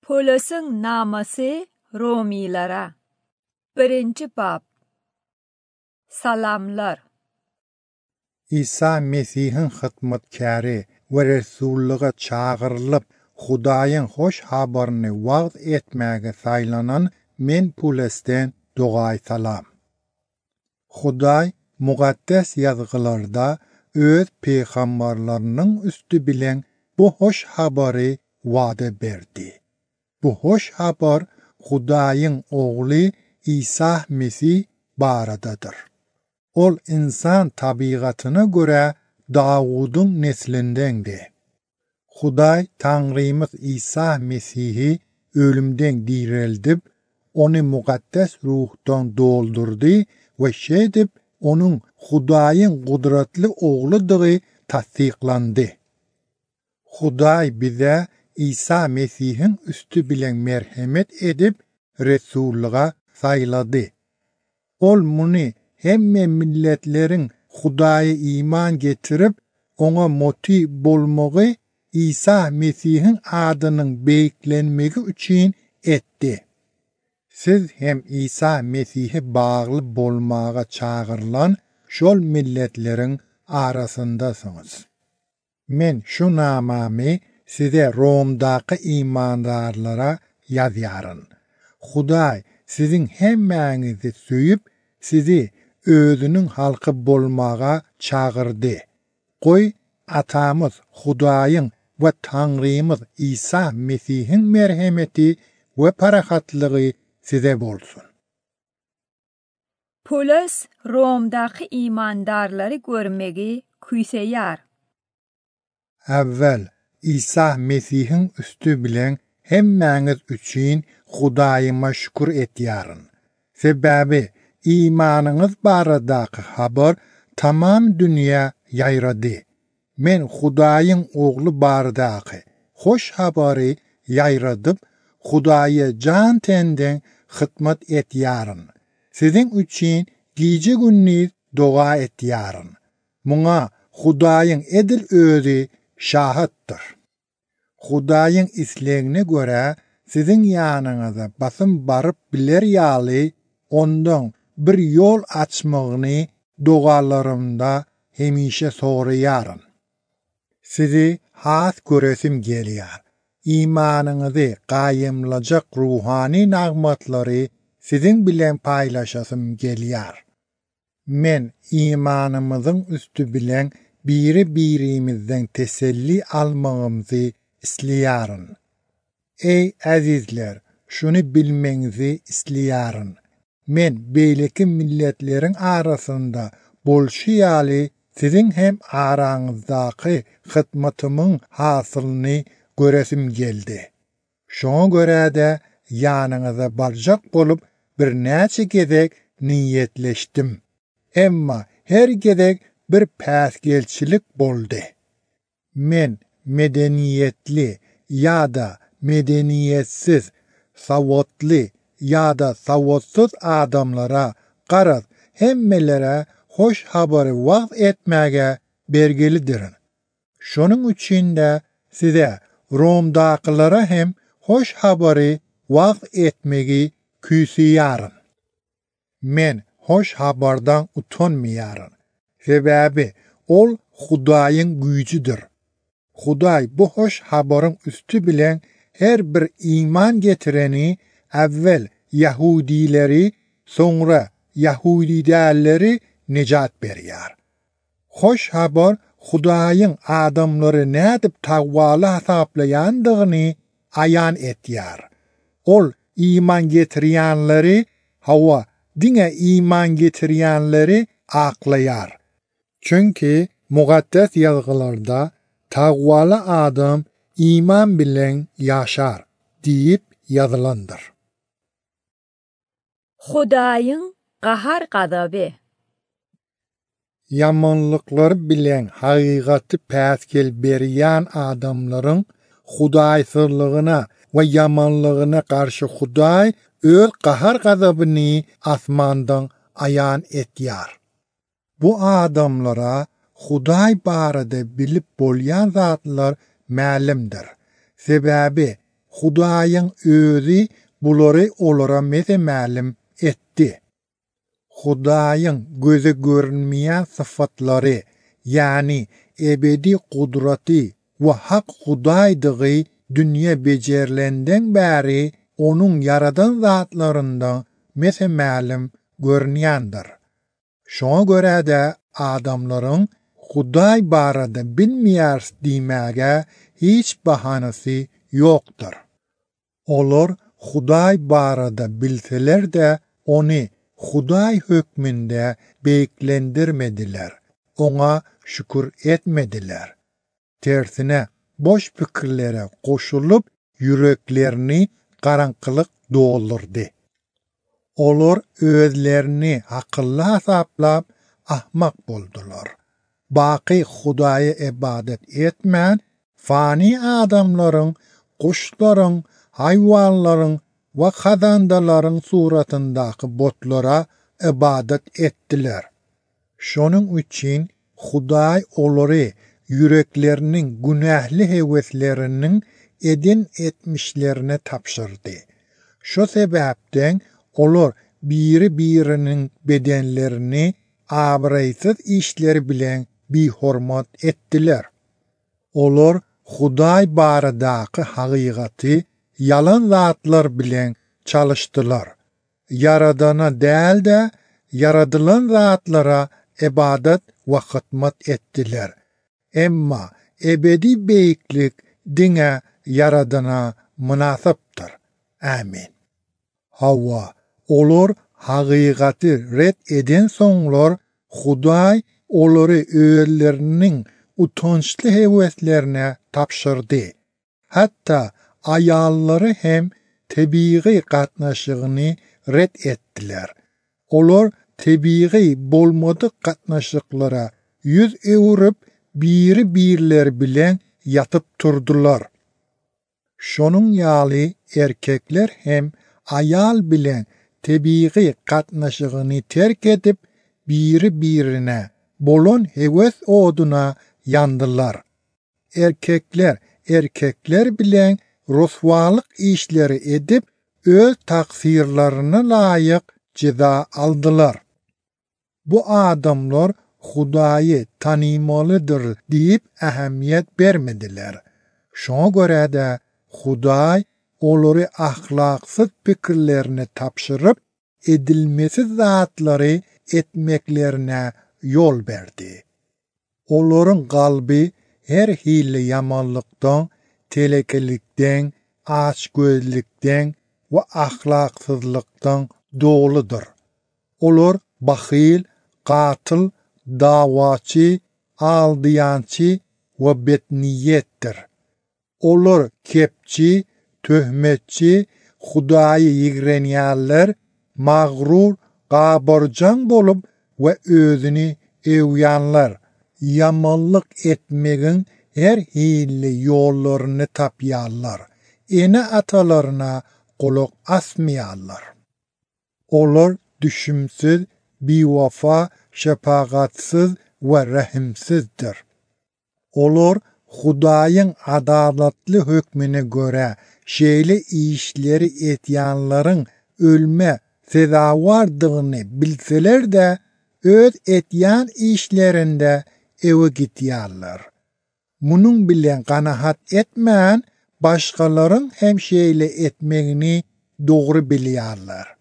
Polas'ın naması Romilara. 1. bab. Salamlar. İsa Mesih'in hizmetkari ve Resulluğa çağırılıp Hudaýyň hoş habaryny wagt etmäge saýlanan men Polas'ten dogaý salam. Hudaý muqaddas ýazgylarda öz peýgamberläriniň üstü bilen bu hoş habary wada berdi. Bu hoş habar Hudaýyň ogly İsa Mesih baradadyr. Ol insan tabigatyna göre Dawudyň neslindendi. Hudaý Taňrymyz İsa Mesih'i ölümden direldip, onu muqaddas ruhdan doldurdy we şedip onun Hudaýyň gudratly ogludygy tasdiklandy. Hudaý bize İsa Mesih'in üstü bilen merhemet edip Resulluğa saýlady. Ol muny hemme milletleriň Hudaýa iman getirip ona moti bolmagy İsa Mesih'in adynyň beýiklenmegi üçin etdi. Siz hem İsa Mesih'e bagly bolmaga çağırılan şol milletleriň arasyndasyňyz. Men şu namamy size Romdaky imandarlara ýazýaryn. Hudaý sizin hemmäňizi söýüp sizi özünün halky bolmaga çağırdy. Goý atamyz Hudaýyň we Taňrymyz İsa Mesih'in merhemeti we parahatlygy size bolsun. Polas Romdaky imandarlary görmegi küýseýär. Awvel İsa Mesih'in üstü bilen hemmäňiz üçin Hudaýyma şükür etýäryn. Sebäbi imanyňyz baradaky habar tamam dünýä ýaýrady. Men Hudaýyň ogly baradaky hoş habary ýaýradyp Hudaýa jan tenden hyzmat etýäryn. Sizin üçin gije günniz doga etýäryn. Muňa Hudaýyň edil özi şahitdir. Hudaýyň islegine göre sizin ýanyňyza basym baryp biler ýaly ondan bir ýol açmagyny dogalarymda hemişe soraýaryn. Sizi has göresim gelýär. İmanyňyzy gaýymlajak ruhani nagmatlary sizin bilen paýlaşasym gelýär. Men imanymyzyň üstü bilen biri-birimizden teselli almagymyzy isleýäryn. Ey azizler, şunu bilmeňizi isleýäryn. Men beýleki milletleriň arasynda bolşýaly sizin hem araňyzdaky hyzmatymyň hasylyny göresim geldi. Şoňa görä-de ýanyňyza barjak bolup bir näçe gezek niýetleşdim. Emma her gezek bir päsgelçilik boldy. Men medeniýetli ýa-da medeniýetsiz, sawatly ýa-da sawatsyz adamlara garaz hemmelere hoş habary wagt etmäge bergelidirin. Şonuň üçin de size Romdakylara hem hoş habary wagt etmegi küýseýäryn. Men hoş habardan utanmaýaryn. Sebäbi ol Hudaýyň güýjüdir. Hudaý bu hoş habaryň üstü bilen her bir iman getireni awvel Yahudileri, soňra Yahudi dälleri nejat berýär. Hoş habar Hudaýyň adamlary nädip tagwaly hasaplaýandygyny aýan etýär. Ol iman getirýänleri hawa diňe iman getirýänleri aklaýar. Çünki muqaddas ýazgylarda tagwaly adam iman bilen ýaşar diýip ýazylandyr. Hudaýyň gahar gadaby. Yamanlıklar bilen haqiqaty päskel berýän adamlaryň Hudaýsızlygyna we yamanlygyna garşy Hudaý öz gahar gazabyny asmandan aýan etýär. Bu adamlara Hudaý barada bilip bolýan zatlar mälimdir. Sebäbi Hudaýyň özü bulary olara mesemälim etdi. Hudaýyň göze görünmeýän syfatlary, ýani ebedi kudraty we hak Hudaýdygy dünýe bejerilenden bäri onuň yaradan zatlarynda mesemälim görnýändir. Şoňa görä-de adamlaryň Hudaý barada bilmeýär diýmäge hiç bahanasy ýokdur. Olar Hudaý barada bilseler-de ony Hudaý hökmünde beýiklendirmediler. Oňa şükür etmediler. Tersine boş pikirlere goşulyp yüreklerini garaňkylyk doldurdy. Olar özlerini akylly hasaplap ahmak boldular. Baky Hudaýa ibadet etmän fani adamlaryň, kuşlaryň, haýwanlaryň we hazandalaryň suratyndaky botlara ibadet etdiler. Şonuň üçin Hudaý olary yürekleriniň günähli hewesleriniň edin etmişlerine tapşyrdy. Şo sebäpden olar biri-biriniň bedenlerini abraýsyz işleri bilen bihormat etdiler. Olar Hudaý baradaky hakykaty yalan zatlar bilen çalışdylar. Yaradana däl-de yaradylan zatlara ibadet we hytmat etdiler. Emma ebedi beýiklik diňe yaradana münasipdir. Amin. Hawa olar hakykaty ret eden soňlar Hudaý olary özleriniň utançly heweslerine tapşyrdy. Hatda ayallary hem tebii gatnaşygyny ret etdiler. Olar tebii bolmadyk gatnaşyklara yüz ewirip biri-birleri bilen yatyp turdular. Şonuň ýaly erkekler hem ayal bilen tebii gatnaşygyny terk edip biri-birine bolan hewes oduna yandylar. Erkekler bilen roswalyk işleri edip öz taksirlaryna laýyk ceza aldylar. Bu adamlar Hudaýy tanymalydyr diýip ähemiyet bermediler. Şoňa görä-de Hudaý olary ahlaksyz pikirlerini tapşyryp edilmesiz zatlary etmeklerine yol berdi. Olaryň galby her hili yamanlykdan, telekelikden, açgözlikden we ahlaksyzlykdan doludur. Olar bahyl, gatyl, dawaçy, aldyýançy we betniýetdir. Olar kepçi, töhmetçi, Hudaýy ýigrenýärler, magrur, gabarjan bolup we özüni ewýänler, yamanlyk etmegiň her hili ýollaryny tapýarlar. Ene atalaryna golak asmaýarlar. Olar düşümsiz, biwafa, şefagatsiz we rahimsizdir. Olar Hudaýyň adalatly hökmüne göre şeýle işleri etýänlaryň ölme sezawardygyny bilseler-de öz etýän işlerinde ewe gitýärler. Munuň bilen ganahat etmän başgalaryň hem şeýle etmegini dogry bilýärler.